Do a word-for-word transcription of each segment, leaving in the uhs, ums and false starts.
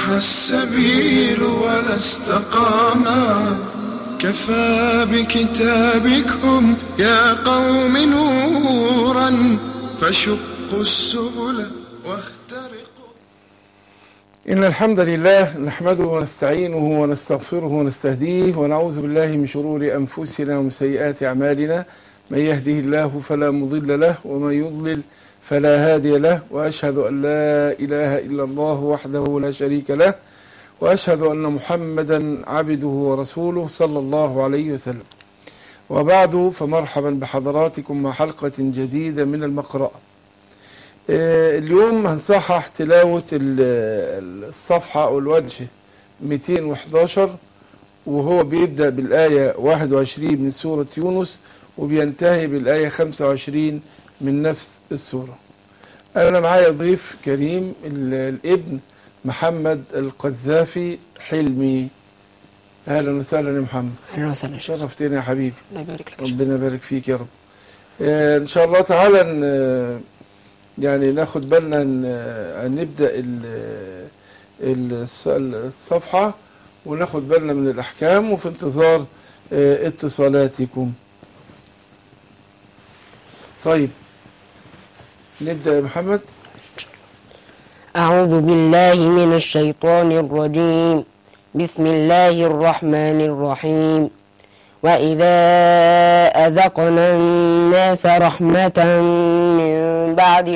السبيل ولا استقاما كفى بكتابكم يا قوم نورا فشقوا السبل واخترقوا. إن الحمد لله نحمده ونستعينه ونستغفره ونستهديه ونعوذ بالله من شرور أنفسنا ومن سيئات أعمالنا. من يهده الله فلا مضل له ومن يضلل فلا هادي له، وأشهد أن لا إله إلا الله وحده لا شريك له، وأشهد أن محمدا عبده ورسوله صلى الله عليه وسلم. وبعد، فمرحبا بحضراتكم مع حلقة جديدة من المقرأة. اليوم هنصحح تلاوة الصفحة أو الوجه مئتين وأحد عشر، وهو بيبدأ بالآية واحد وعشرين من سورة يونس وبينتهي بالآية خمسة وعشرين من نفس السورة. أنا معايا ضيف كريم الابن محمد القذافي حلمي. أهلا وسهلا يا محمد. أهلا وسهلا. شرفتنا يا حبيبي. الله يبارك لك. ربنا يبارك فيك يا رب. آه إن شاء الله تعالى يعني ناخد بالنا أن نبدأ الصفحة وناخد بالنا من الأحكام، وفي انتظار آه اتصالاتكم. طيب نبدأ يا محمد. أعوذ بالله من الشيطان الرجيم. بسم الله الرحمن الرحيم. وإذا أذقنا الناس رحمة من بعد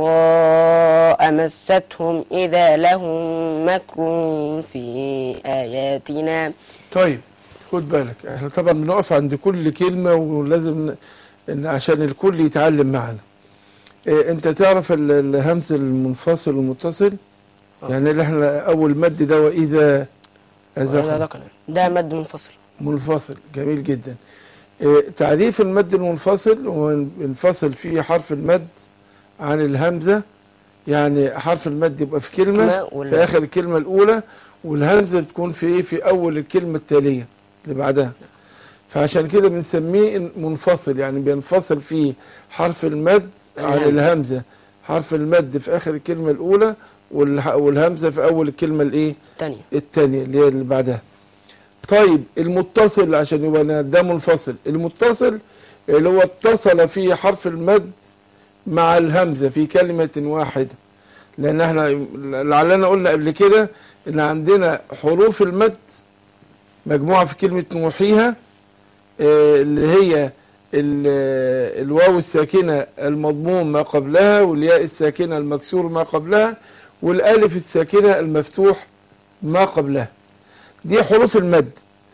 ضراء مستهم إذا لهم مكر في آياتنا. طيب خد بالك، احنا طبعا بنقف عند كل كلمة ولازم إن عشان الكل يتعلم معنا. إيه انت تعرف الهمز المنفصل والمتصل؟ يعني اللي احنا اول مد ده وإذا أذقنا ده مد منفصل. منفصل، جميل جدا. إيه تعريف المد المنفصل؟ هو ينفصل فيه حرف المد عن الهمزة، يعني حرف المد يبقى في كلمة في آخر الكلمة الأولى، والهمزة بتكون في ايه؟ في أول الكلمة التالية اللي بعدها. فعشان كده بنسميه منفصل، يعني بينفصل فيه حرف المد عن الهمزة، حرف المد في آخر الكلمة الأولى والهمزة في أول الكلمة الإيه؟ الثانية الثانية اللي هي اللي بعدها. طيب المتصل عشان يبقى ده منفصل، المتصل اللي هو اتصل فيه حرف المد مع الهمزة في كلمة واحدة. لأن احنا لعلنا قلنا قبل كده إن عندنا حروف المد مجموعة في كلمة نوحيها، اللي هي الواو الساكنة المضموم ما قبلها، والياء الساكنة المكسور ما قبلها، والالف الساكنة المفتوح ما قبلها. دي حروف المد.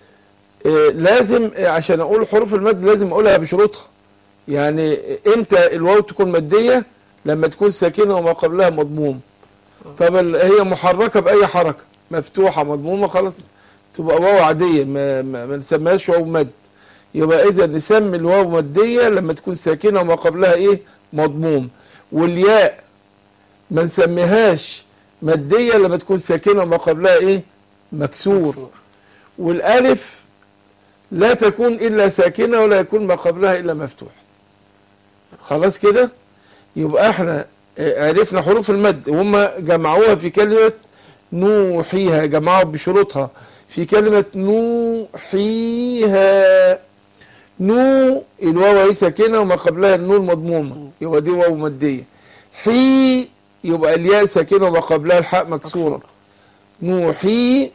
لازم عشان اقول حروف المد لازم اقولها بشروطها. يعني امتى الواو تكون مدية؟ لما تكون ساكنة وما قبلها مضموم. طب هي محركة بأي حركة، مفتوحة مضمومة، خلاص تبقى واو عادية، ما, ما, ما نسميهاش واو مد. يبقى إذا نسمي الواو مدية لما تكون ساكنة وما قبلها إيه؟ مضموم. والياء ما نسميهاش مدية لما تكون ساكنة وما قبلها إيه؟ مكسور. مكسور. والألف لا تكون إلا ساكنة ولا يكون ما قبلها إلا مفتوح. خلاص كده؟ يبقى احنا عرفنا حروف المد، وهم جمعوها في كلمة نوحيها، جمعوها بشروطها في كلمة نوحيها. نو الواو هي ساكنة وما قبلها النون مضمومة، يبقى دي واو مدية. حي يبقى الياء ساكنة وما قبلها الحاء مكسورة. نوحيها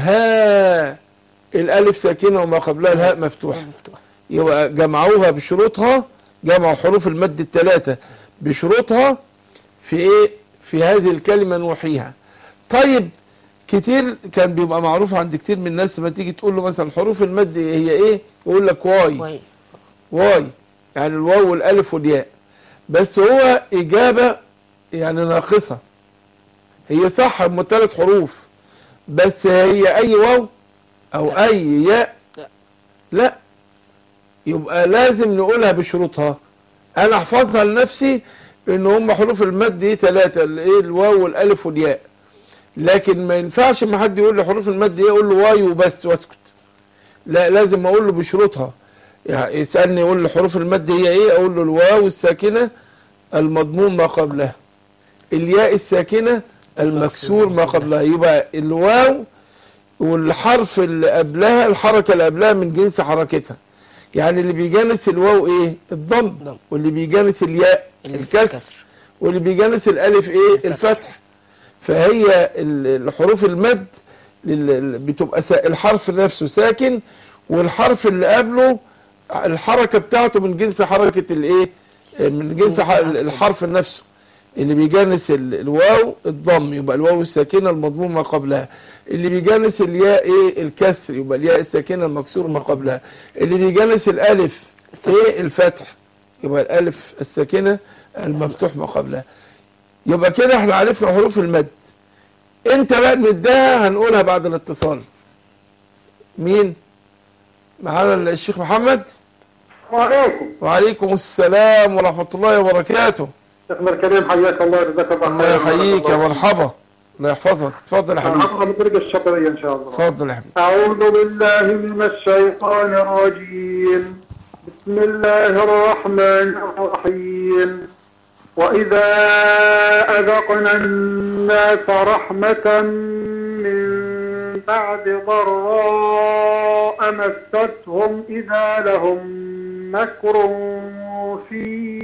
الألف ساكنة وما قبلها الهاء مفتوحة. يبقى جمعوها بشروطها، جمعوا حروف المد الثلاثة بشروطها في ايه؟ في هذه الكلمة نوحيها. طيب كتير كان بيبقى معروف عند كتير من الناس، ما تيجي تقول له مثلا حروف المد هي ايه؟ يقول لك واي. واي, واي. يعني الواو والالف والياء. بس هو اجابة يعني ناقصة. هي صح هم ثلاث حروف، بس هي اي واو او لا. اي ياء لا. لا، يبقى لازم نقولها بشروطها. انا احفظها لنفسي ان هم حروف المد دي ثلاثة، الايه؟ الواو والالف والياء. لكن ما ينفعش ما حد يقول لي حروف المد ايه اقول له واي وبس واسكت. لا، لازم اقول له بشروطها. يعني يسالني يقول لي حروف المد هي ايه، اقول له الواو الساكنه المضموم ما قبلها، الياء الساكنه المكسور ما قبلها. يبقى الواو والحرف اللي قبلها الحركة اللي قبلها من جنس حركتها. يعني اللي بيجانس الواو ايه؟ الضم. واللي بيجانس الياء الكسر. واللي بيجانس الالف ايه؟ الفتح. فهي الحروف المد بتبقى الحرف نفسه ساكن، والحرف اللي قبله الحركة بتاعته من جنس حركة الايه؟ من جنس الحرف نفسه. اللي بيجانس الواو الضم يبقى الواو الساكنة المضموم ما قبلها. اللي بيجانس الياء ايه؟ الكسر يبقى الياء الساكنة المكسور ما قبلها. اللي بيجانس الالف ايه؟ الفتح يبقى الالف الساكنة المفتوح ما قبلها. يبقى كده احنا عرفنا حروف المد. انت بقى المدها هنقولها بعد الاتصال. مين معانا؟ الشيخ محمد. وعليكم وعليكم السلام ورحمة الله وبركاته. شيخنا الكريم حياك الله وجزاك الله خير. الله يحييك يا مرحبا، الله يحفظك. اتفضل يا حبيبي. مرحبا بالطريقة الشرعية ان شاء الله. اتفضل يا حبيبي. أعوذ بالله من الشيطان الرجيم. بسم الله الرحمن الرحيم. وإذا أذقنا الناس رحمة من بعد ضراء مستهم إذا لهم مكر في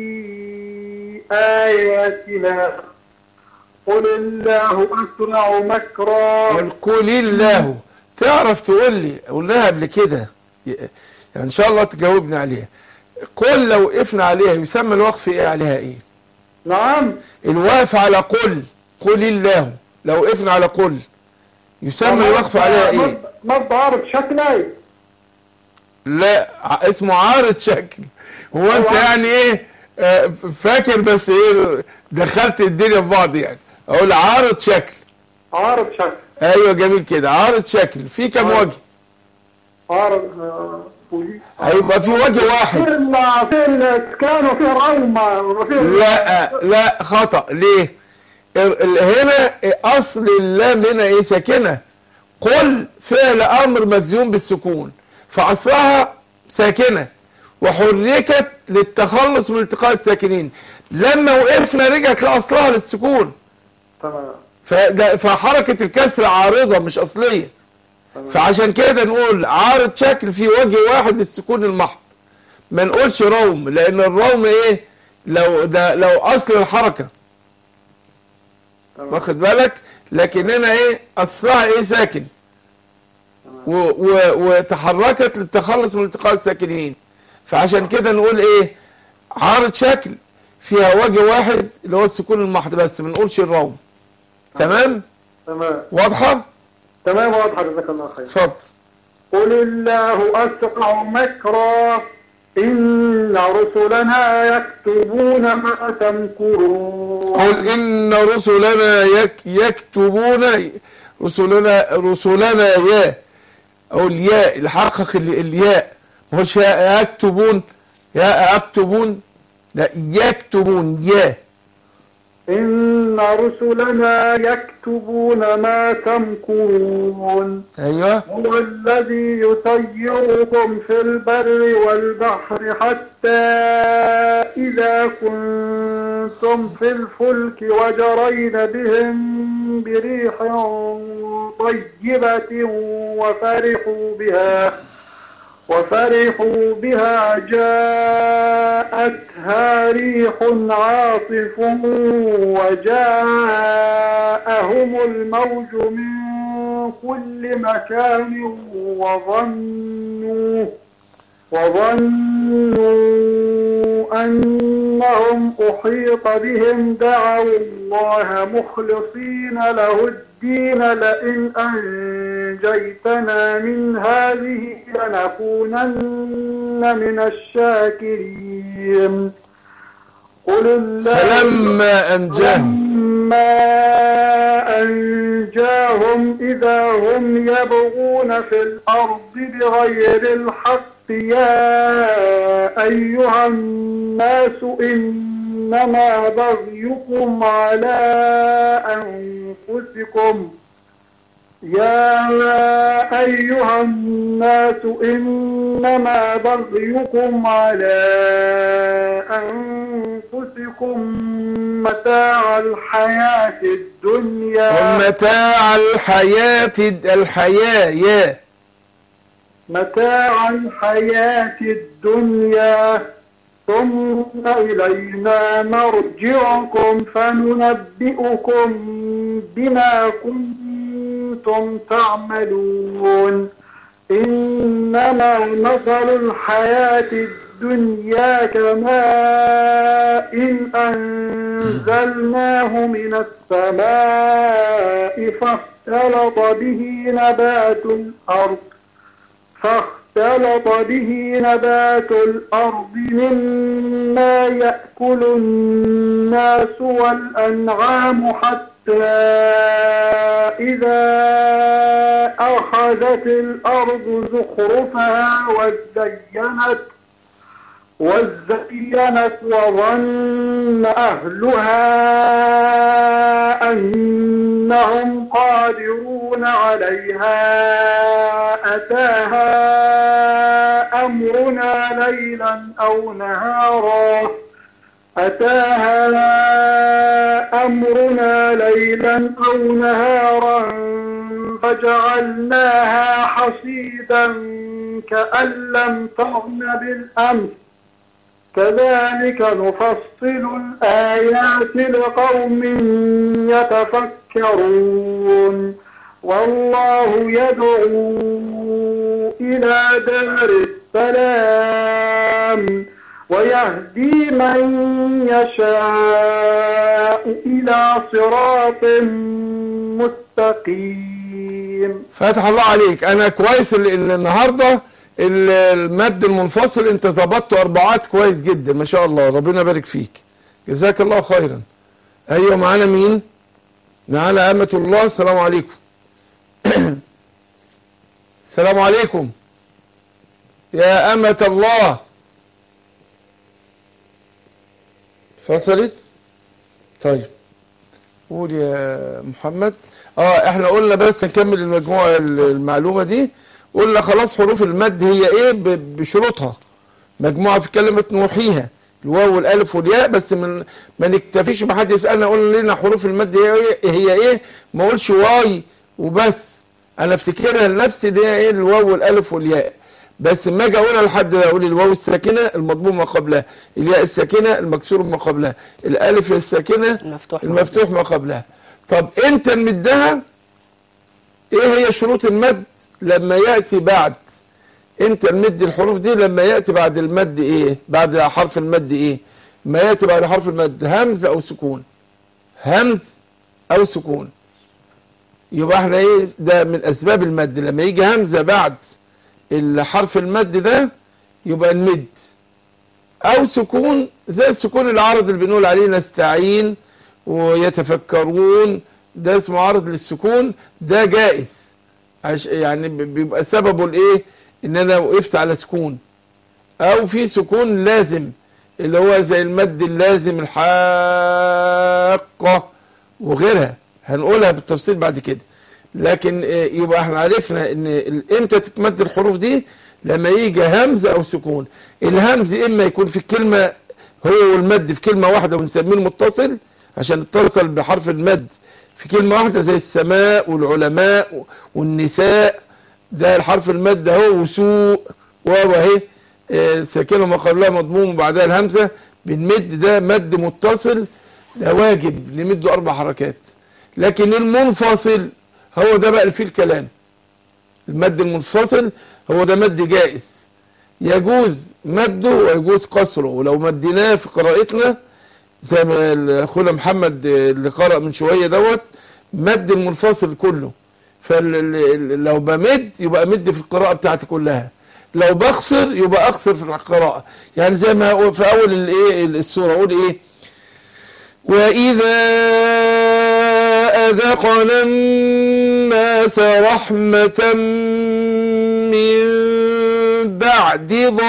آياتنا قل الله أسرع مكرا. قل الله. تعرف تقول لي قلناها قبل كده يعني إن شاء الله تجاوبني عليها. قل لو وقفنا عليها يسمى الوقف ايه عليها ايه؟ نعم الوقف على قل قل الله لو وقفنا على قل يسمى الوقف عليها ايه؟ مد عارض شكلي. لا اسمه عارض شكل. هو انت يعني ايه آه فاكر بس ايه دخلت الدنيا في بعض يعني. اقول عارض شكل. عارض شكل ايوه جميل كده. عارض شكل في كم وجه؟ عارض هيبقى في وجه واحد. في الاسكان وفي الرومه. لا لا خطأ. ليه؟ هنا اصل اللام هنا ايه؟ ساكنه. قل فعل امر مجزوم بالسكون فاصلها ساكنه وحركت للتخلص من التقاء الساكنين. لما وقفنا رجعت لاصلها للسكون. تمام. فحركه الكسر عارضه مش اصليه. تمام. فعشان كده نقول عارض شكل في وجه واحد السكون المحض. ما نقولش روم لان الروم ايه؟ لو ده لو اصل الحركه. تمام. واخد بالك؟ لكن هنا ايه؟ اصلها ايه؟ ساكن. و و وتحركت للتخلص من التقاء الساكنين. فعشان كده نقول ايه؟ عارض شكل فيها وجه واحد اللي هو السكون المحض بس ما نقولش الروم. تمام؟ تمام. واضحه؟ تمام واضحه جزاك الله خير. اتفضل. قل الله أسرع مكرا إن رسلنا يكتبون ما تمكرون. قل إن رسلنا يك يكتبون رسلنا رسلنا يا أو الياء الحقق الياء مش يكتبون يا أكتبون لا يكتبون يا. إن رسلنا يكتبون ما تمكرون. أيوة. هو الذي يسيركم في البر والبحر حتى إذا كنتم في الفلك وجرين بهم بريح طيبة وفرحوا بها وفرحوا بها جاءتها ريح عاصف وجاءهم الموج من كل مكان وظنوا وظنوا أنهم أحيط بهم دعوا الله مخلصين له الدين لئن أنجيتنا من هذه لنكونن من الشاكرين. قل الله فلما أنجاهم فلما أنجاهم إذا هم يبغون في الأرض بغير الحق يا أيها الناس إنما بغيكم على أنفسكم يا أيها الناس إنما بغيكم على أنفسكم متاع الحياة الدنيا ومتاع الحياة الحياة يا متاع الحياة الدنيا ثم إلينا مرجعكم فننبئكم بما كنتم تعملون إنما مثل الحياة الدنيا كماء إن أنزلناه من السماء فاختلط به نبات الأرض فاختلط به نبات الأرض مما يأكل الناس والأنعام حتى إذا أخذت الأرض زخرفها وزينت وزينت وظن أهلها أنهم قادرون عليها أتاها أمرنا ليلا أو نهارا أتاها أمرنا ليلا أو نهارا فجعلناها حصيدا كأن لم تغن بالأمس كذلك نفصل الآيات لقوم يتفكرون والله يدعو إلى دار السلام ويهدي من يشاء إلى صراط مستقيم. فتح الله عليك. أنا كويس النهاردة المد المنفصل انت ظبطته اربعات كويس جدا ما شاء الله، ربنا يبارك فيك، جزاك الله خيرا. ايوه معانا مين؟ معانا أمة الله. السلام عليكم. السلام عليكم يا أمة الله. فصلت؟ طيب قول يا محمد. اه احنا قلنا بس نكمل المجموعة المعلومة دي. قلنا خلاص حروف المد هي ايه بشروطها، مجموعة في كلمة نوحيها الواو والالف والياء، بس من ما نكتفيش ما حد يسالنا قلنا لنا حروف المد هي ايه هي ايه ما اقولش واي وبس، انا افتكرها لنفسي دي ايه الواو والالف والياء، بس اما اجي اقولها لحد اقول الواو الساكنه المضموم ما قبلها، الياء الساكنه المكسور ما قبلها، الالف الساكنه المفتوح, المفتوح ما قبلها. طب انت نمدها ايه هي شروط المد لما ياتي بعد، انت نمد الحروف دي لما ياتي بعد المد ايه، بعد حرف المد ايه، ما ياتي بعد حرف المد همز او سكون، همز او سكون، يبقى احنا ايه ده من اسباب المد، لما يجي همزه بعد الحرف المد ده يبقى نمد، او سكون زي السكون العارض اللي بنقول عليه نستعين ويتفكرون، ده اسمه عارض للسكون، ده جائز يعني بيبقى سببه الايه ان انا وقفت على سكون، او في سكون لازم اللي هو زي المد اللازم الحاقة وغيرها هنقولها بالتفصيل بعد كده. لكن يبقى احنا عرفنا ان امتى تتمد الحروف دي لما يجي همزة او سكون. الهمز اما يكون في الكلمة هو والمد في كلمة واحدة ونسميه المتصل عشان اتصل بحرف المد في كلمة واحدة زي السماء والعلماء والنساء، ده الحرف المد اهو، وسوء واو اهي ساكنه ما قبلها مضموم وبعدها الهمزه بنمد، ده مد متصل ده واجب نمده اربع حركات. لكن المنفصل هو ده بقى اللي فيه الكلام، المد المنفصل هو ده مد جائز يجوز مده ويجوز قصره، ولو مديناه في قراءتنا زي ما اخونا محمد اللي قرأ من شويه دوت مد المنفصل كله، فلو بمد يبقى امد في القراءة بتاعتي كلها، لو بخسر يبقى اخسر في القراءة. يعني زي ما في اول الايه السورة اقول ايه واذا اذقنا الناس رحمة من بعد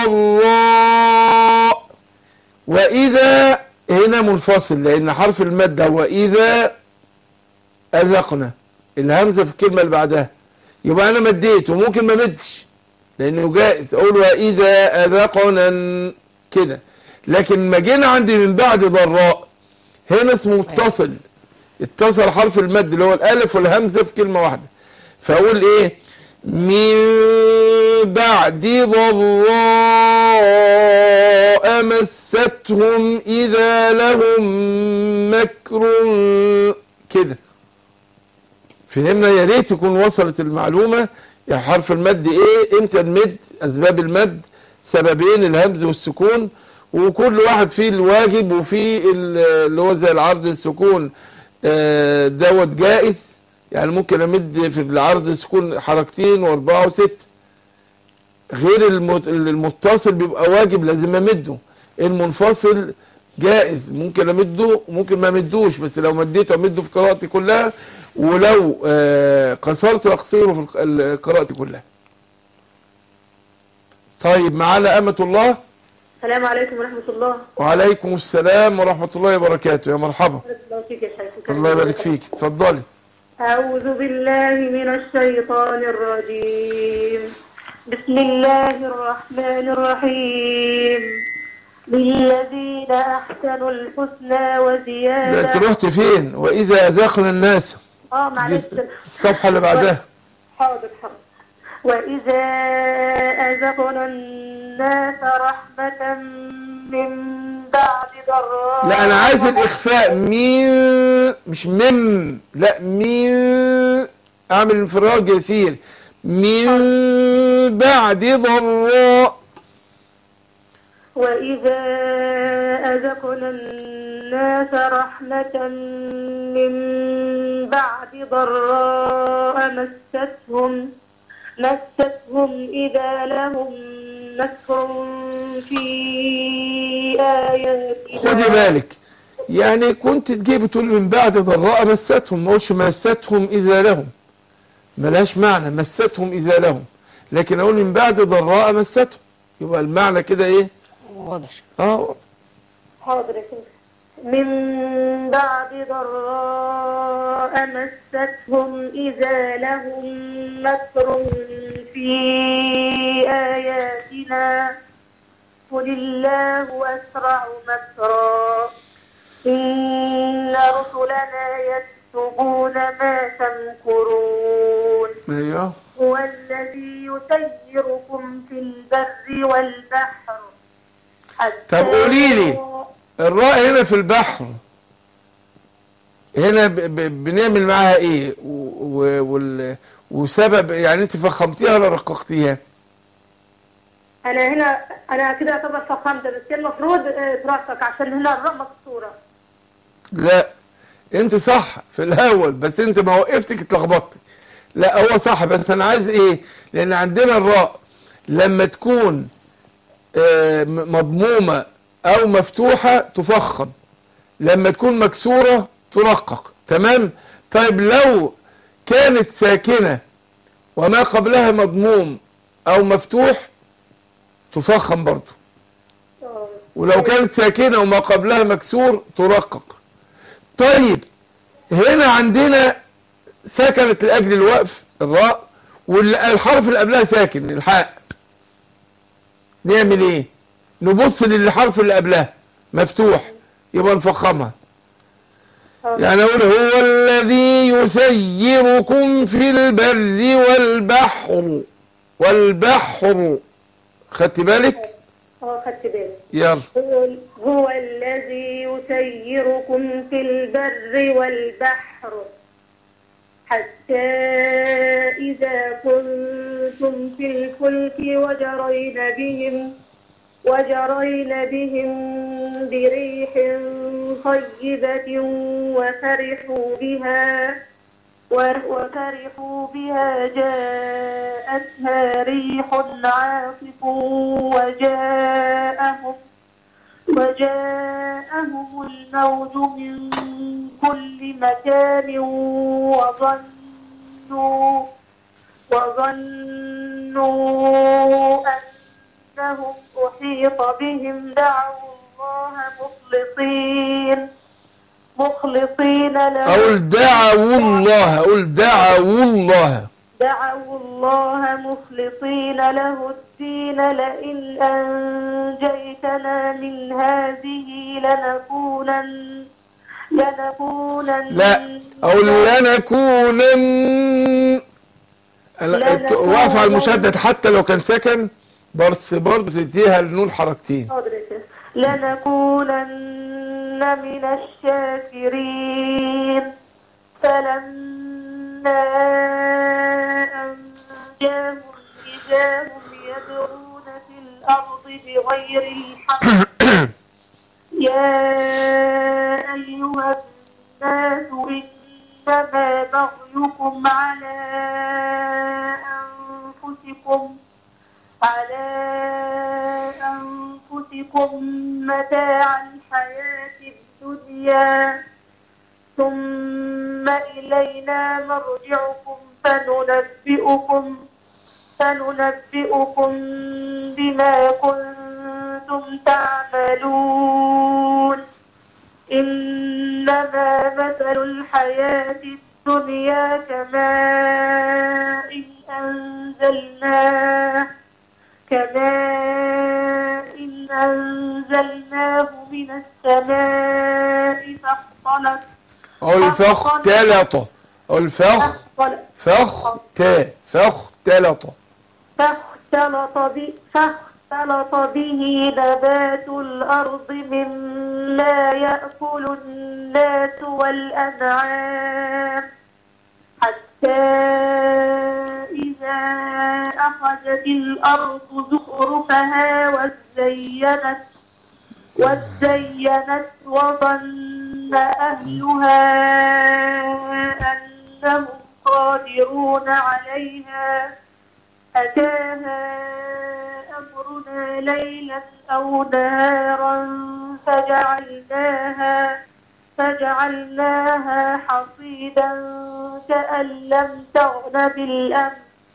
ضراء، واذا هنا منفصل لان حرف المد هو اذا اذقنا الهمزة في الكلمة اللي بعدها، يبقى أنا مديت وممكن ما مدش لأنه جائز، أقول وإذا أذقنا كده. لكن ما جينا عندي من بعد ضراء هنا اسمه متصل، اتصل حرف المد اللي هو الألف والهمزة في كلمة واحدة، فأقول إيه؟ من بعد ضراء مستهم إذا لهم مكر كده. فهمنا؟ يا ريت يكون وصلت المعلومة. يا حرف المد ايه؟ امتى المد؟ اسباب المد سببين، الهمز والسكون، وكل واحد فيه الواجب وفيه اللي هو زي العرض السكون دوت جائز، يعني ممكن امد في العرض السكون حركتين واربعة وست، غير المتصل بيبقى واجب لازم امده. المنفصل جائز ممكن امده وممكن ما امدوش، بس لو مديته امده في قراءتي كلها، ولو آه قصرته اقصره في قراءتي كلها. طيب معانا أمة الله. السلام عليكم ورحمة الله. وعليكم السلام ورحمة الله وبركاته. يا مرحبا. الله يبارك فيك، اتفضلي. أعوذ بالله من الشيطان الرجيم. بسم الله الرحمن الرحيم. للذين أحسنوا الحسنى وزيادة. لا، انت رحت فين؟ وإذا أذقنا الناس. اه معلش. الصفحة اللي بعدها. حاضر حاضر. وإذا أذقنا الناس رحمة من بعد ضراء. لا، أنا عايز الإخفاء، من مش من، لا من، أعمل انفراج يسير، من بعد ضراء. وإذا أذقنا الناس رحمة من بعد ضراء مستهم مستهم إذا لهم مكر في آياتنا. خدي بالك، يعني كنت تجيب تقول من بعد ضراء مستهم، ما قلتش مستهم إذا لهم، ملهاش معنى مستهم إذا لهم، لكن أقول من بعد ضراء مستهم، يبقى المعنى كده إيه؟ واضح. اه حاضر يا شيخ. من بعد ضراء مستهم إذا لهم مكر في آياتنا قل الله أسرع مكرا إن رسلنا يكتبون ما تمكرون. ايوه. هو الذي يسيركم في البر والبحر. طب قولي لي، الراء هنا في البحر هنا ب ب بنعمل معاها ايه؟ وسبب يعني انت فخمتيها ولا رققتيها؟ انا هنا انا كده اعتبر فخمت، بس المفروض ترقق عشان هنا الراء مكسوره. لا انت صح في الاول، بس انت ما وقفتك اتلخبطتي. لا هو صح، بس انا عايز ايه؟ لان عندنا الراء لما تكون مضمومة او مفتوحة تفخم، لما تكون مكسورة ترقق. تمام؟ طيب لو كانت ساكنة وما قبلها مضموم او مفتوح تفخم برضو، ولو كانت ساكنة وما قبلها مكسور ترقق. طيب هنا عندنا سكنت لأجل الوقف الراء، والحرف اللي قبلها ساكن الحاء، نعمل ايه؟ نبص للحرف اللي قبلها مفتوح يبقى نفخمها. يعني اقول هو الذي يسيركم في البر والبحر. والبحر خدت بالك؟ اه خدت بالي. يلا. هو الذي يسيركم في البر والبحر حتى إذا كنتم في الفلك وجرين بهم وجرين بهم بريح طيبة وفرحوا بها وفرحوا بها جاءتها ريح عاصف وجاءهم وجاءهم الموج من كل مكان وظنوا وظنوا أنهم أحيط بهم دعوا الله مخلصين مخلصين له أقول دعوا الله، أقول دعوا الله. دعوا الله مخلصين له الدين لئن أنجيتنا من هذه لنكونن لنكونن لا، أقول لنكونن. أنا واقف على المشدد حتى لو كان سكن، بس برضه تديها النون حركتين. لنكونن من الشاكرين. فلما أنجاهم إذا هم يبغون في الأرض بغير الحق. يا أيها الناس إنما بغيكم على أنفسكم على أنفسكم متاع الحياة الدنيا ثم إلينا مرجعكم فننبئكم فننبئكم بما كنتم تعملون. إنما مثل الحياة الدنيا كماء أنزلناه كماء أنزلناه من السماء فاختلط أو الفختلط أو الفخ فخ تا فختلط فاختلط به فاختلط به نبات الأرض مما يأكل الناس والأنعام حتى إذا أخذت الأرض زخرفها وزينت وزينت وظن أهلها أنهم قادرون عليها أتاها أمرنا ليلا أو نهارا فجعلناها فجعلناها حصيدا كأن لم تغن بالأمس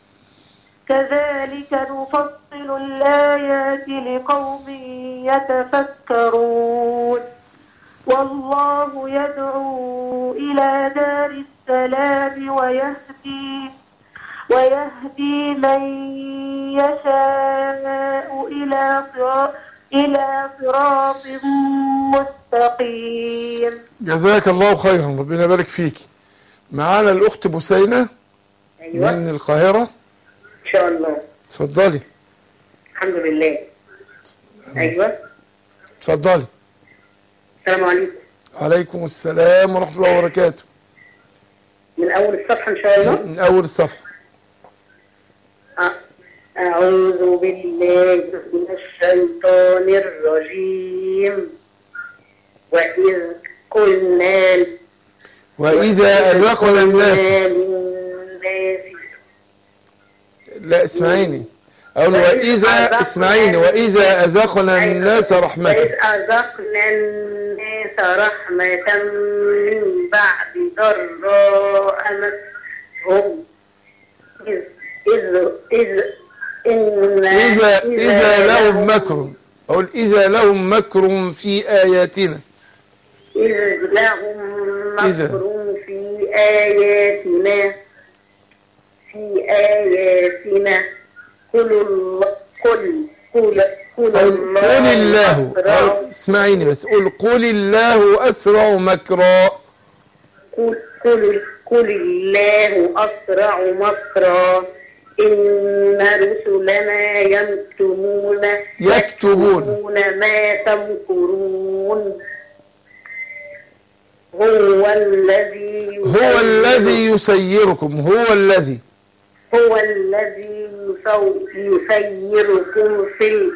كذلك نفصل الآيات لقوم يتفكرون. والله يدعو إلى دار السلام ويهدي ويهدي من يشاء إلى صراط إلى صراط مستقيم. جزاك الله خيرا، ربنا يبارك فيك. معانا الأخت بسينة. أيوة. من القاهرة إن شاء الله. اتفضلي. الحمد لله. أيوة اتفضلي. السلام عليكم. عليكم السلام ورحمة الله وبركاته. من أول الصفحة إن شاء الله. من أول الصفحة. أعوذ بالله من الشيطان الرجيم. وإذ قلنا وإذا أذقنا الناس لا اسمعيني أقول وإذا اسمعيني وإذا أذقنا الناس رحمة وإذ أذقنا الناس رحمة من بعد ضراء مسهم إذ إذ إذ إذا إذا لهم مكر أقول إذا لهم مكر في آياتنا إذ لهم مكر في آياتنا في آياتنا قل قل قل قل قل الله اسمعيني بس قل قل الله أسرع مكرا قل قل قل الله أسرع مكرا إن رسلنا يكتبون يكتبون ما تمكرون هو الذي هو الذي يسيركم هو الذي هو الذي يسيركم في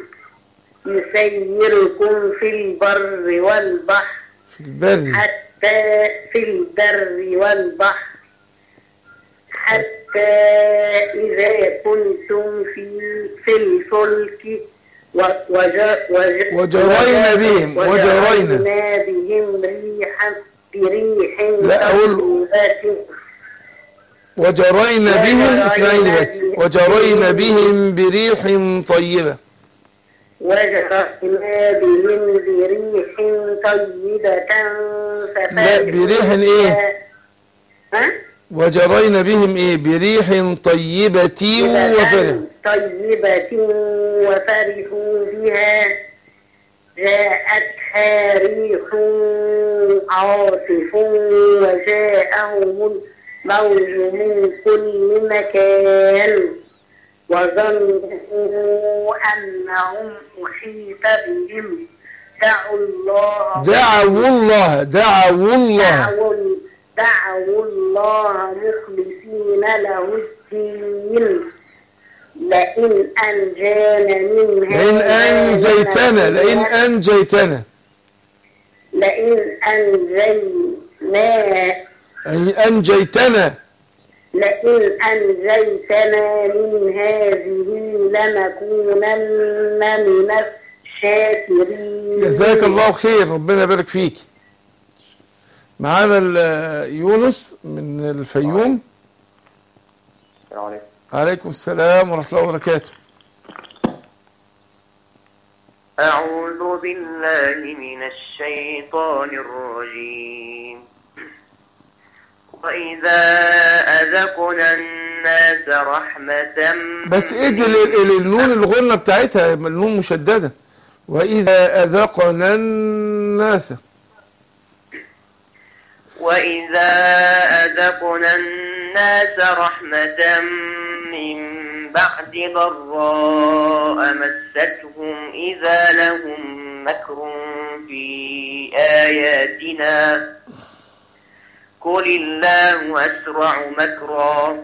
يسيركم في البر والبحر في البر حتى في البر والبحر حتى إذا كنتم في في الفلك وجرينا بهم وجرينا بهم ريحا بريح لا أقول وجرينا بهم اسمعيني بس وجرينا بهم بريح طيبة وجرينا بهم بريح طيبة لا بريح ايه؟ ها؟ وجرينا بهم ايه؟ بريح طيبة وفرح طيبة وفرحوا بها جاءتها ريح عاصف وجاءهم الموج من كل مكان وظنوا أنهم أحيط بهم دعوا الله دعوا الله دعوا الله دعوا, دعوا الله مخلصين له الدين لئن أنجانا من لئن أنجيتنا لئن أنجيتنا لئن أنجينا أي أنجيتنا لئن أنجيتنا من هذه لنكونن من الشاكرين. جزاك الله خير، ربنا يبارك فيك. معانا يونس من الفيوم. السلام عليكم. عليكم السلام ورحمة الله وبركاته. أعوذ بالله من الشيطان الرجيم. وإذا أذقنا الناس رحمة بس ايه دي النون الغنة بتاعتها النون مشددة. وإذا أذقنا الناس وإذا أذقنا الناس رحمة من بعد ضراء مستهم إذا لهم مكر في آياتنا قل الله أسرع مكرا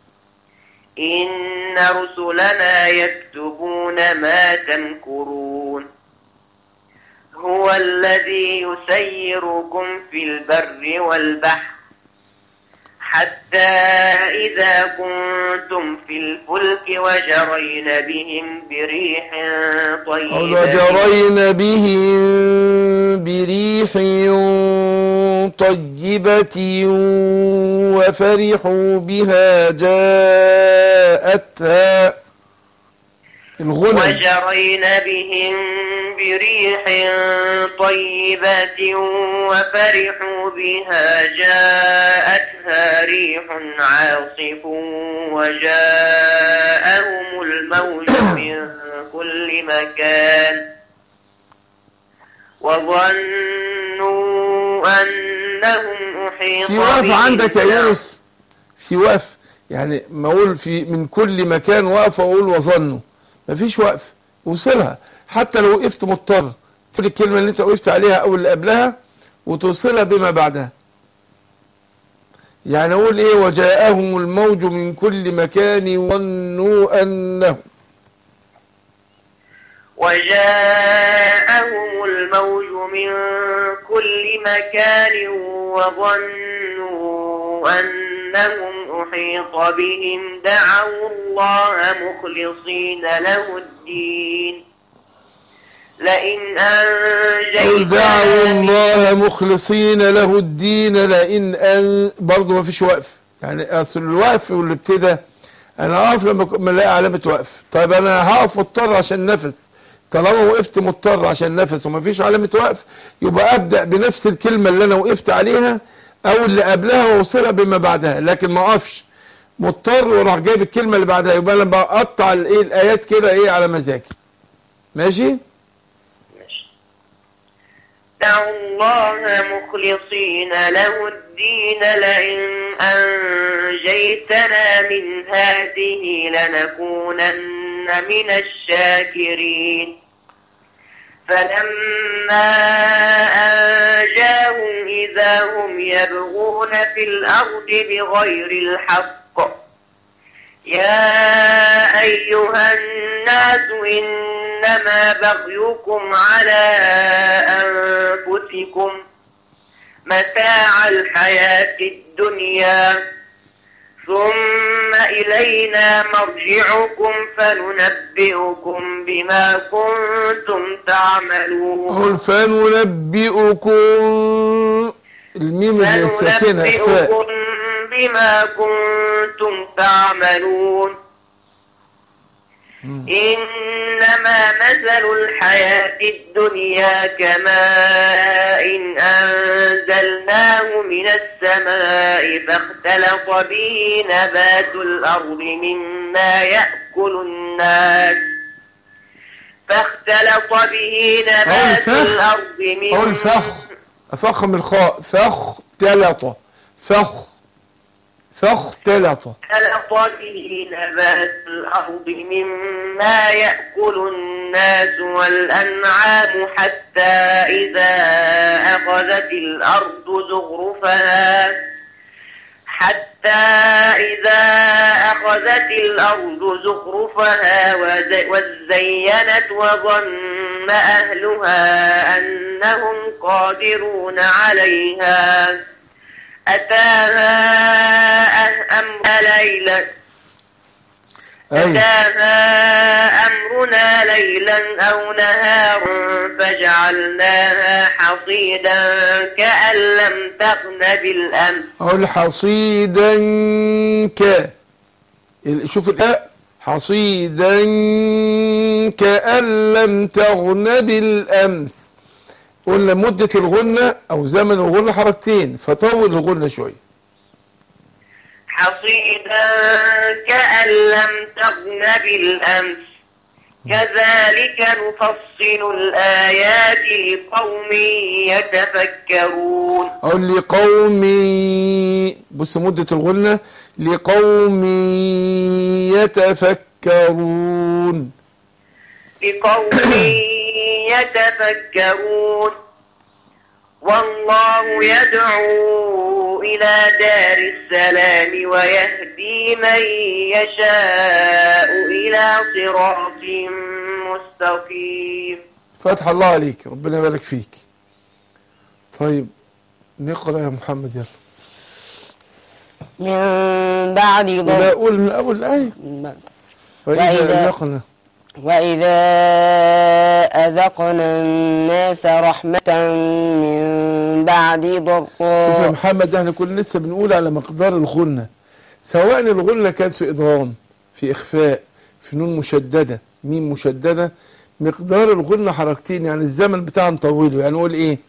إن رسلنا يكتبون ما تمكرون هو الذي يسيركم في البر والبحر حتى إذا كنتم في الفلك وجرين بهم بريح طيبة وجرين بهم بريح طيبة وفرحوا بها جاءتها الغنى وجرين بهم بريح طيبة وفرحوا بها جاءتها ريح عاصف وجاءهم الموج من كل مكان وظنوا أنهم أحيط في وقف عندك يا يونس، في وقف يعني ما اقول في من كل مكان وقف واقول وظنوا، مفيش وقف وصلها حتى لو وقفت مضطر تقول الكلمة اللي انت وقفت عليها او اللي قبلها وتوصلها بما بعدها. يعني اقول ايه وجاءهم الموج من كل مكان وظنوا انهم وجاءهم الموج من كل مكان وظنوا أنهم أحيط بهم دعوا الله مخلصين له الدين لئن أنجيتنا دعوا الله مخلصين له الدين لئن أن برضه ما فيش وقف. يعني اصل الوقف واللي ابتدى انا اقف لما الاقي علامه وقف. طيب انا هقف مضطر عشان نفس، طالما وقفت مضطر عشان نفس وما فيش علامه وقف يبقى ابدا بنفس الكلمه اللي انا وقفت عليها او اللي قبلها واوصلها بما بعدها، لكن ما اقفش مضطر وراح جايب الكلمه اللي بعدها، يبقى انا بقطع الايه الايات كده ايه على مزاجي. ماشي؟ دعوا الله مخلصين له الدين لئن أنجيتنا من هذه لنكونن من الشاكرين فلما أنجاهم إذا هم يبغون في الأرض بغير الحق يا أيها الناس إنما بغيكم على أنفسكم متاع الحياة الدنيا ثم إلينا مرجعكم فننبئكم بما كنتم تعملون. فننبئكم الميم الساكنة فننبئكم بما كنتم تعملون إنما مثل الحياة الدنيا كماء إن أنزلناه من السماء فاختلط به نبات الأرض مما يأكل الناس فاختلط به نبات الأرض مما أقول فخ أفخم الخاء فخ تلط فخ فخ تلط اختلط به نبات الأرض مما يأكل الناس والأنعام حتى إذا أخذت الأرض زخرفها حتى إذا أخذت الأرض زخرفها وزينت وظن أهلها أنهم قادرون عليها أتاها أمرنا ليلا أتاها أمرنا ليلا أو نهارا فجعلناها حصيدا كأن لم تغن بالأمس. أقول حصيدا ك شوف الأ حصيدا كأن لم تغن بالأمس. قلنا مدة الغنة أو زمن الغنة حركتين فطول الغنة شوية. حصيدا كأن لم تغن بالأمس كذلك نفصل الآيات لقوم يتفكرون. أو لقوم بص مدة الغنة لقوم يتفكرون لقوم يتفكرون والله يدعو إلى دار السلام ويهدي من يشاء إلى صراط مستقيم. فتح الله عليك ربنا يبارك فيك. طيب نقرأ يا محمد يلا. من بعد ضر لا أقول من أول الآية. وإذا أذقنا وإذا أذقنا الناس رحمة من بعد ضراء. شوف يا محمد احنا كنا لسه بنقول على مقدار الغنة، سواء الغنة كانت في إضغام في إخفاء في نون مشددة ميم مشددة، مقدار الغنة حركتين يعني الزمن بتاعها نطوله. يعني نقول إيه؟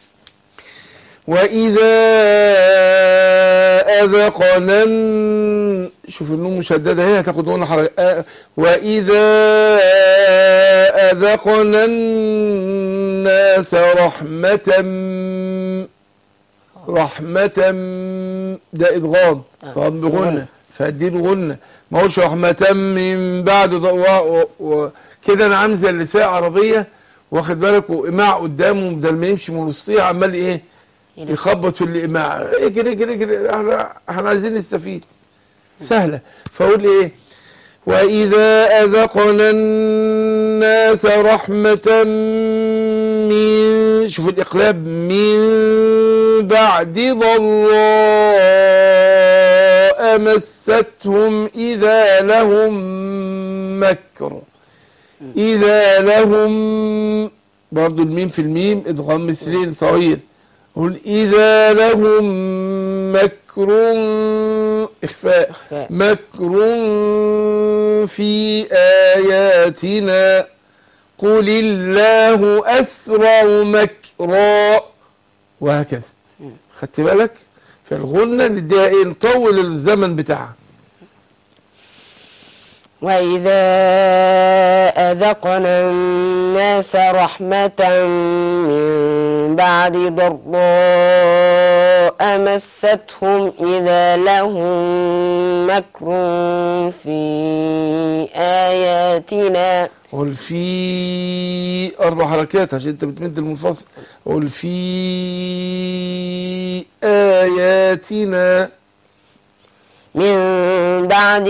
وإذا أذقنا شوف النون مشددة هي هتاخد غنة حركة. وإذا أذقنا الناس رحمة رحمة ده إدغام طبعا بغنة فأديله غنة، ما هوش رحمة من بعد كده. أنا عامل زي اللساء عربية واخد بالك وإيماع قدامه بدل ما يمشي من وسطيه عمال إيه يخبط في الإيماع اجري اجري اجري احنا احنا عايزين نستفيد سهلة. فأقول إيه؟ وإذا أذقنا الناس رحمة من شوف الإقلاب من بعد ضراء مستهم إذا لهم مكر إذا لهم برضو الميم في الميم إدغام مثلين صغير. قل إذا لهم مكر إخفاء مكر في آياتنا قل الله أسرع مكرا وهكذا. خدت بالك؟ فالغنة نديها إيه؟ نطول الزمن بتاعها. وإذا أذقنا الناس رحمة من بعد ضراء مستهم إذا لهم مكر في آياتنا. قل في أربع حركات عشان أنت بتمد المنفصل. قل في آياتنا من بعد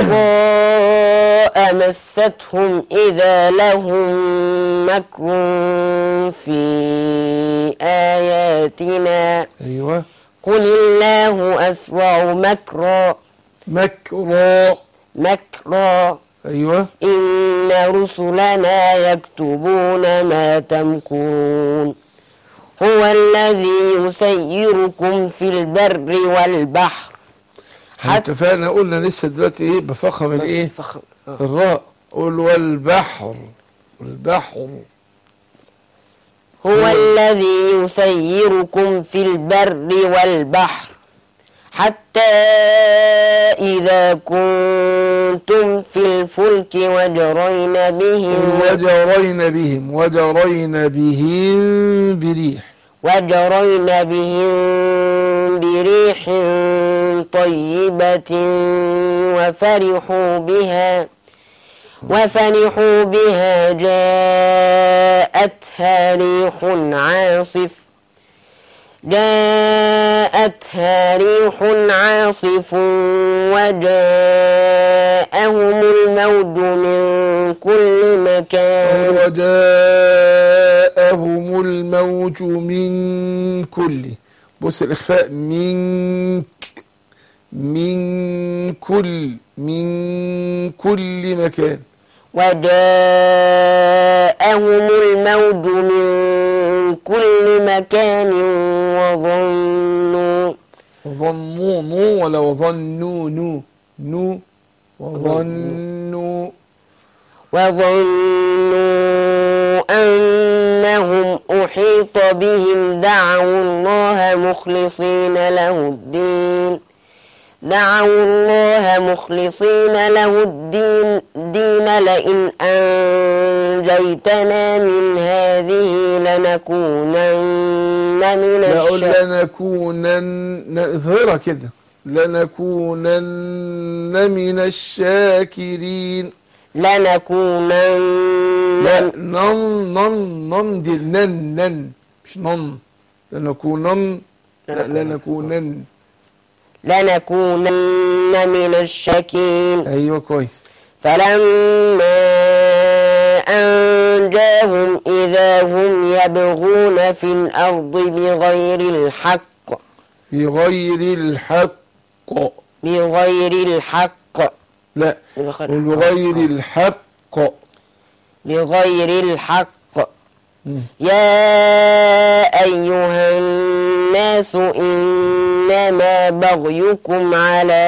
ضراء مستهم إذا لهم مكر في آياتنا. أيوة قل الله أسرع مكرا مكرا مكرا. أيوة إن رسلنا يكتبون ما تمكرون هو الذي يسيركم في البر والبحر. اتفقنا قلنا لسه دلوقتي ايه بفخم الايه فخم. الراء قول والبحر. البحر هو الذي يسيركم في البر والبحر حتى إذا كنتم في الفلك وجرين بهم وجرين بهم وجرين بهم بريح وجرين بهم بريح طيبة وفرحوا بها وفرحوا بها جاءتها ريح عاصف جاءتها ريح عاصف وجاءهم الموج من كل مكان وجاءهم الموج من كل بص الإخفاء منك من كل من كل مكان وجاءهم الموج من كل مكان وظنوا وظنوا نو ولا وظنوا نو نو وظنوا وظنوا أنهم أحيط بهم دعوا الله مخلصين له الدين دعوا الله مخلصين له الدين دين لئن أنجيتنا من هذه لنكونن من الشاكرين لنكونن اظهرها كده لنكونن من الشاكرين لنكونن لا نن نن نن دي نن نن مش نن لنكونن لا لنكونن لنكونن من الشاكرين. ايوه كويس. فلما أنجاهم إذا هم يبغون في الأرض بغير الحق بغير الحق بغير الحق لا بغير الحق بغير الحق يا أيها الناس إنما بغيكم على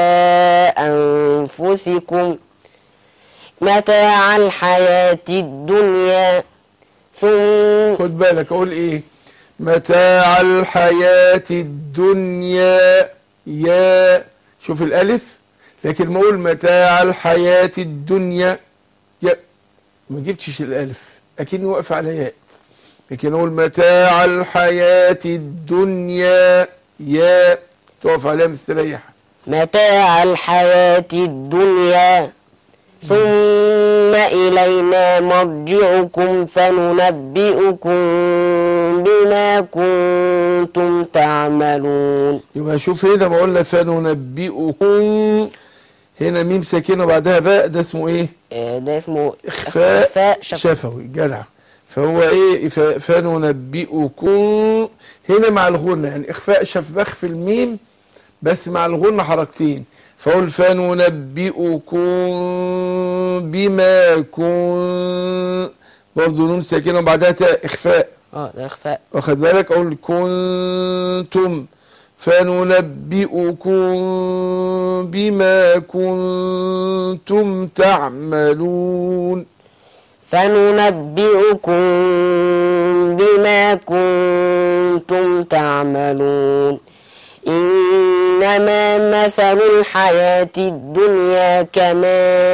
أنفسكم متاع الحياة الدنيا ثم خد بالك أقول إيه متاع الحياة الدنيا يا شوف الألف لكن ما أقول متاع الحياة الدنيا يا ما جبتش الألف أكني واقف على ياء لكن أقول متاع الحياة الدنيا يا تقف عليها مستريح متاع الحياة الدنيا ثم إلينا مرجعكم فننبئكم بما كنتم تعملون. يبقى شوف هنا ما قلنا فننبئكم هنا ميم ساكنه بعدها باء ده اسمه ايه؟ ده اسمه إخفاء, إخفاء شفوي. شفوي جدع. فهو ايه فننبئكم هنا مع الغنة يعني إخفاء شفبخ في الميم بس مع الغنة حركتين فقول فننبئكم بما كن برضه نون ساكنه وبعدها تاء إخفاء اه ده إخفاء واخد بالك أقول كنتم فننبئكم بما كنتم تعملون فننبئكم بما كنتم تعملون إنما مثل الحياة الدنيا كماء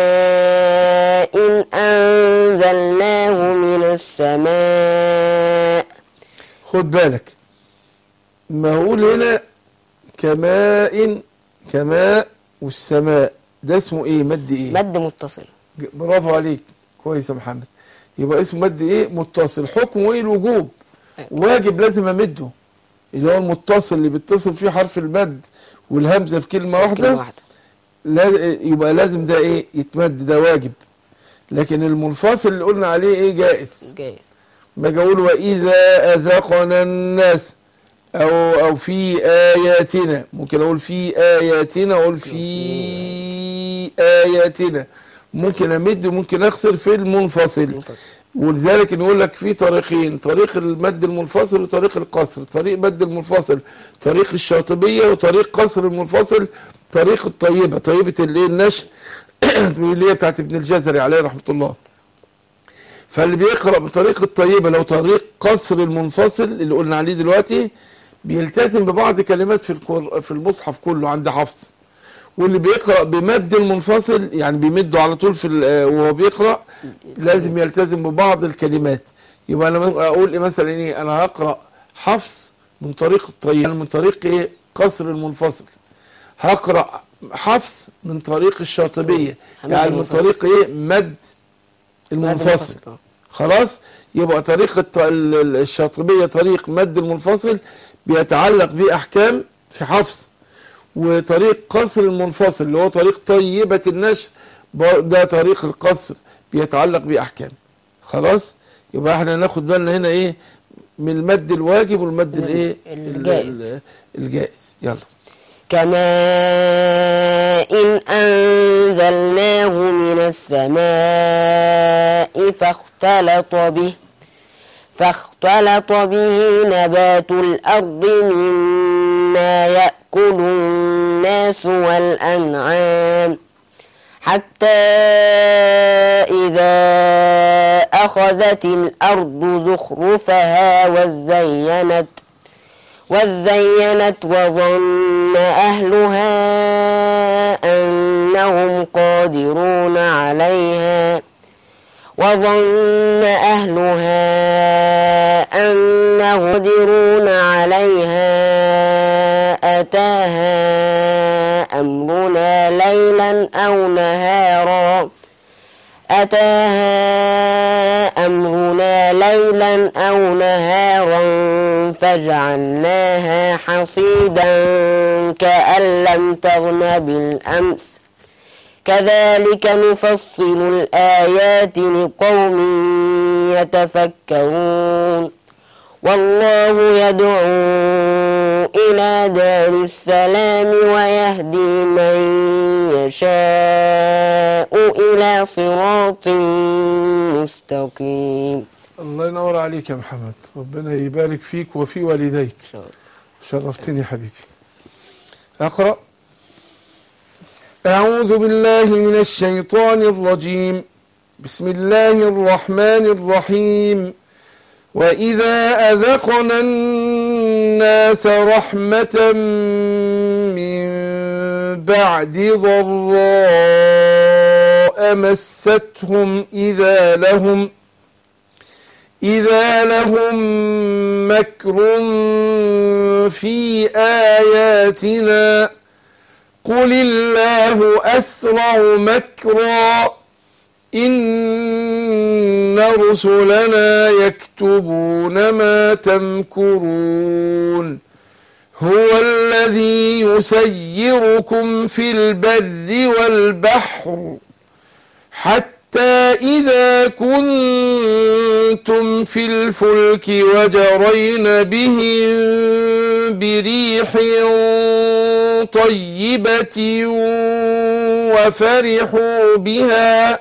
إن أنزلناه من السماء. خد بالك ما أقول هنا كماء كماء والسماء ده اسمه ايه مد ايه مد متصل. برافو عليك كويس يا محمد. يبقى اسمه مد ايه متصل حكمه ايه الوجوب واجب لازم امده اللي هو المتصل اللي بيتصل فيه حرف المد والهمزه في كلمه واحده, واحدة. لا يبقى لازم ده ايه يتمد ده واجب لكن المنفصل اللي قلنا عليه ايه جائز جائز ما اقول واذا اذقنا الناس او او في اياتنا ممكن اقول في اياتنا اقول في اياتنا ممكن امد وممكن اخسر في المنفصل ولذلك نقول لك في طريقين، طريق المد المنفصل وطريق القصر. طريق مد المنفصل طريق الشاطبية، وطريق قصر المنفصل طريق الطيبة، طيبة الايه النشر اللي هي بتاعت ابن الجزري عليه رحمة الله. فاللي بيقرأ بطريق الطيبة لو طريق قصر المنفصل اللي قلنا عليه دلوقتي بيلتزم ببعض كلمات في في المصحف كله عند حفص. واللي بيقرأ بمد المنفصل يعني بيمده على طول في وهو بيقرأ لازم يلتزم ببعض الكلمات. يبقى انا اقول مثلا ايه، انا هقرأ حفص من طريق الطيب من طريق ايه قصر المنفصل، هقرأ حفص من طريق الشاطبية يعني من طريق ايه مد المنفصل. خلاص، يبقى طريق الشاطبية طريق مد المنفصل بيتعلق بأحكام في حفص، وطريق قصر المنفصل اللي هو طريق طيبة النشر ده طريق القصر بيتعلق بأحكام. خلاص، يبقى احنا ناخد بالنا هنا ايه من المد الواجب والمد الايه الجائز. الجائز. يلا. كما إن أنزلناه من السماء فاختلط به فاختلط به نبات الأرض مما يأكل الناس والأنعام حتى إذا أخذت الأرض زخرفها وزينت وزينت وظن أهلها أنهم قادرون عليها وظن أهلها أنهم قادرون عليها أتاها أمرنا ليلا أو نهارا أتاها أمرنا ليلا أو نهارا فجعلناها حصيدا كأن لم تغن بالأمس كذلك نفصل الآيات لقوم يتفكرون والله يدعو إلى دار السلام ويهدي من يشاء إلى صراط مستقيم. الله ينور عليك يا محمد، ربنا يبارك فيك وفي والديك. شرفتني حبيبي. أقرأ. أعوذ بالله من الشيطان الرجيم. بسم الله الرحمن الرحيم. وإذا أذقنا الناس رحمة من بعد ضراء مستهم إذا لهم إذا لهم مكر في آياتنا قل الله أسرع مكرا إن رسلنا يكتبون ما تمكرون هو الذي يسيركم في البر والبحر حتى إذا كنتم في الفلك وجرين بهم بريح طيبة وفرحوا بها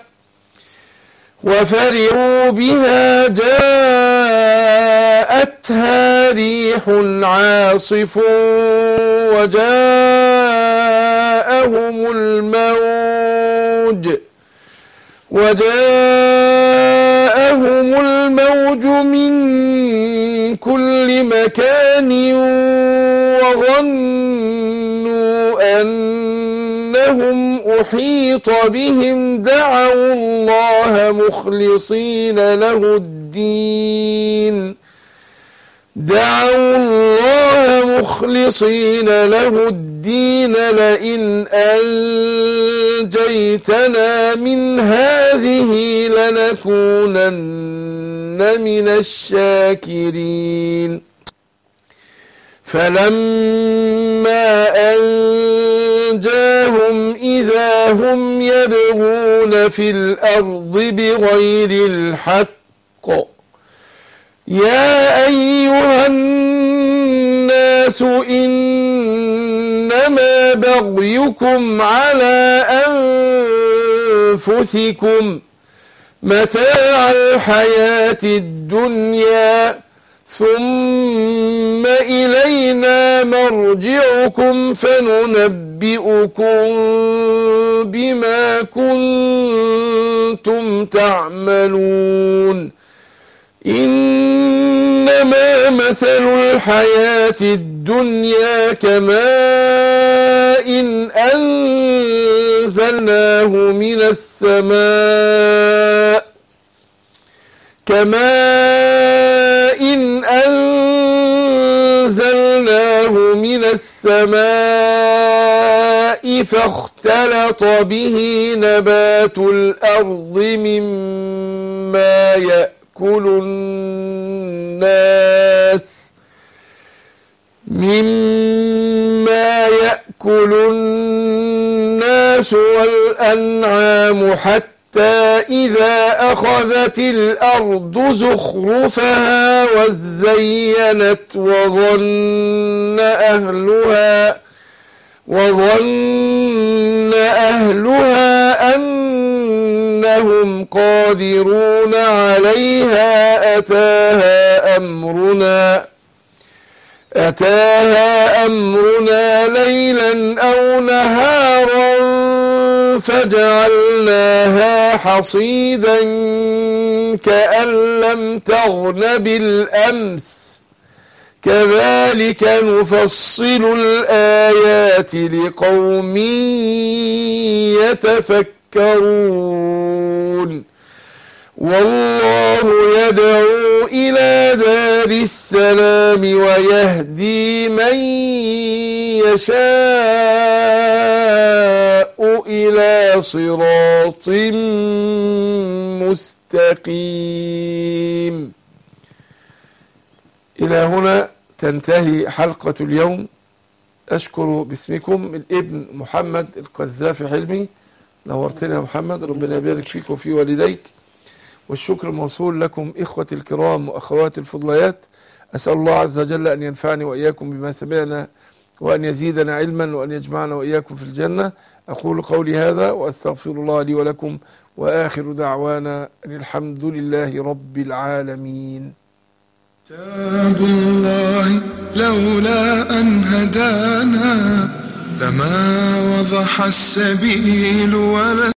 وفرحوا بها جاءتها ريح عاصف وجاءهم الموج وجاءهم الموج من كل مكان وظنوا أنهم أحيط بهم دعوا الله مخلصين له الدين دعوا الله مخلصين له الدين لئن أنجيتنا من هذه لنكونن من الشاكرين فلما أنجاهم إذا هم يبغون في الأرض بغير الحق يا أيها الناس إنما بغيكم على أنفسكم متاع الحياة الدنيا ثم إلينا مرجعكم فننبئكم بما كنتم تعملون إنما مثل الحياة الدنيا كماء إن أنزلناه من السماء كماء إن أنزلناه من السماء فاختلط به نبات الأرض مما يأكل الناس مما يأكل الناس والأنعام حتى إذا أخذت الأرض زخرفها وزينت وظن أهلها وظن أهلها أنهم قادرون عليها أتاها أمرنا أتاها أمرنا ليلا أو نهارا فجعلناها حصيدا كأن لم تغن بالأمس كذلك نفصل الآيات لقوم يتفكرون والله يدعو إلى دار السلام ويهدي من يشاء إلى صراط مستقيم. إلى هنا تنتهي حلقة اليوم. أشكر باسمكم الابن محمد القذافي حلمي. نورتنا يا محمد، ربنا يبارك فيك وفي والديك. والشكر موصول لكم إخوتي الكرام وأخواتي الفضليات. أسأل الله عز وجل أن ينفعني وإياكم بما سمعنا وأن يزيدنا علما وأن يجمعنا وإياكم في الجنة. أقول قولي هذا وأستغفر الله لي ولكم، وآخر دعوانا أن الحمد لله رب العالمين. كتاب الله لولا أن هدانا لما وضح السبيل ولا